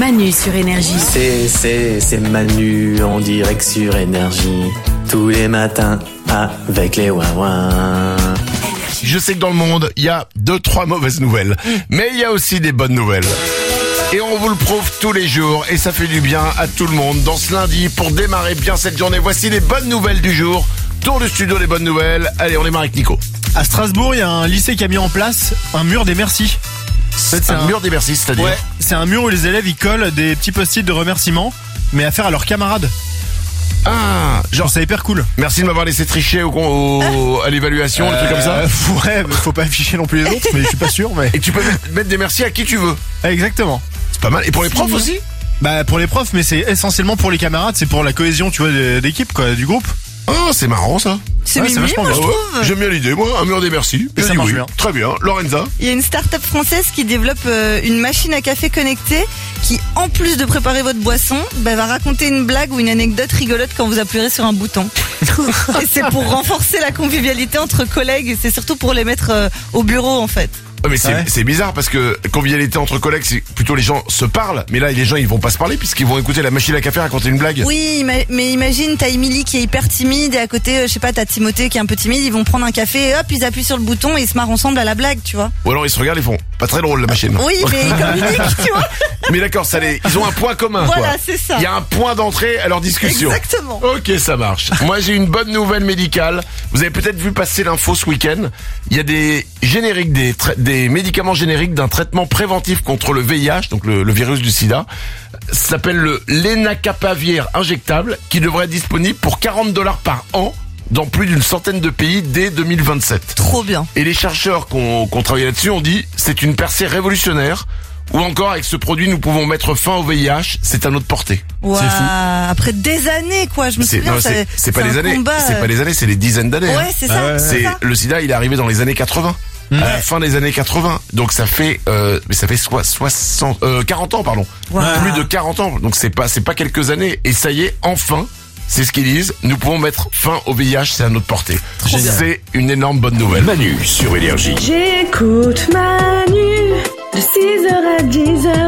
Manu sur Énergie. C'est Manu en direct sur Énergie. Tous les matins avec les Wawa. Je sais que dans le monde, il y a 2-3 mauvaises nouvelles. Mais il y a aussi des bonnes nouvelles. Et on vous le prouve tous les jours. Et ça fait du bien à tout le monde. Dans ce lundi, pour démarrer bien cette journée, voici les bonnes nouvelles du jour. Tour du studio des bonnes nouvelles. Allez, on démarre avec Nico. À Strasbourg, il y a un lycée qui a mis en place un mur des merci. En fait, c'est un mur des merci, c'est-à-dire Ouais, c'est un mur où les élèves ils collent des petits post-it de remerciements, mais à faire à leurs camarades. Ah, genre c'est hyper cool. merci de m'avoir laissé tricher à l'évaluation, des trucs comme ça. Ouais, mais faut pas afficher non plus les autres, mais je suis pas sûr. Mais Et tu peux mettre des merci à qui tu veux. exactement. C'est pas mal. Et pour les profs aussi. Bah pour les profs, mais c'est essentiellement pour les camarades, c'est pour la cohésion, tu vois, d'équipe quoi, du groupe. Oh, c'est marrant ça. C'est Ouais, c'est mimi, vachement moi, bien. je Ouais, trouve. j'aime bien l'idée, moi. Un mur des merci. Et ça Je dis marche oui. bien. Très bien. Lorenza. Il y a une start-up française qui développe une machine à café connectée qui, en plus de préparer votre boisson, va raconter une blague ou une anecdote rigolote quand vous appuierez sur un bouton. Et c'est pour renforcer la convivialité entre collègues et c'est surtout pour les mettre au bureau en fait. Ouais, mais Ouais. c'est bizarre parce que convivialité entre collègues, c'est plutôt les gens se parlent. Mais là, les gens, ils vont pas se parler puisqu'ils vont écouter la machine à café raconter une blague. Oui, mais imagine, t'as Émilie qui est hyper timide et à côté, je sais pas, t'as Timothée qui est un peu timide, ils vont prendre un café et hop, ils appuient sur le bouton et ils se marrent ensemble à la blague, tu vois. Ou alors ils se regardent, ils font pas très drôle la machine. Oui, mais ils communiquent, tu vois. Mais d'accord, ils ont un point commun. Voilà, quoi. c'est ça. Il y a un point d'entrée à leur discussion. Exactement. Ok, ça marche. Moi, j'ai une bonne nouvelle médicale. Vous avez peut-être vu passer l'info ce week-end. Il y a des génériques, des médicaments génériques d'un traitement préventif contre le VIH, donc le virus du sida. Ça s'appelle le Lenacapavir injectable, qui devrait être disponible pour $40 par an dans plus d'une centaine de pays dès 2027. Trop bien. Et les chercheurs qu'on travaille là-dessus ont dit c'est une percée révolutionnaire. Ou encore avec ce produit nous pouvons mettre fin au VIH, c'est à notre portée. Ouah, C'est fou. après des années quoi, je me C'est souviens. non, c'est pas un les années, combat, c'est pas les années, c'est les dizaines d'années. hein. Ouais, c'est ça. C'est le sida, il est arrivé dans les années 80. À la fin des années 80. Donc ça fait 40 ans pardon. Wow. Plus de 40 ans. Donc c'est pas quelques années et ça y est, enfin, c'est ce qu'ils disent, nous pouvons mettre fin au VIH, c'est à notre portée. C'est une énorme bonne nouvelle. Manu sur Énergie. J'écoute Manu de 6h à 10h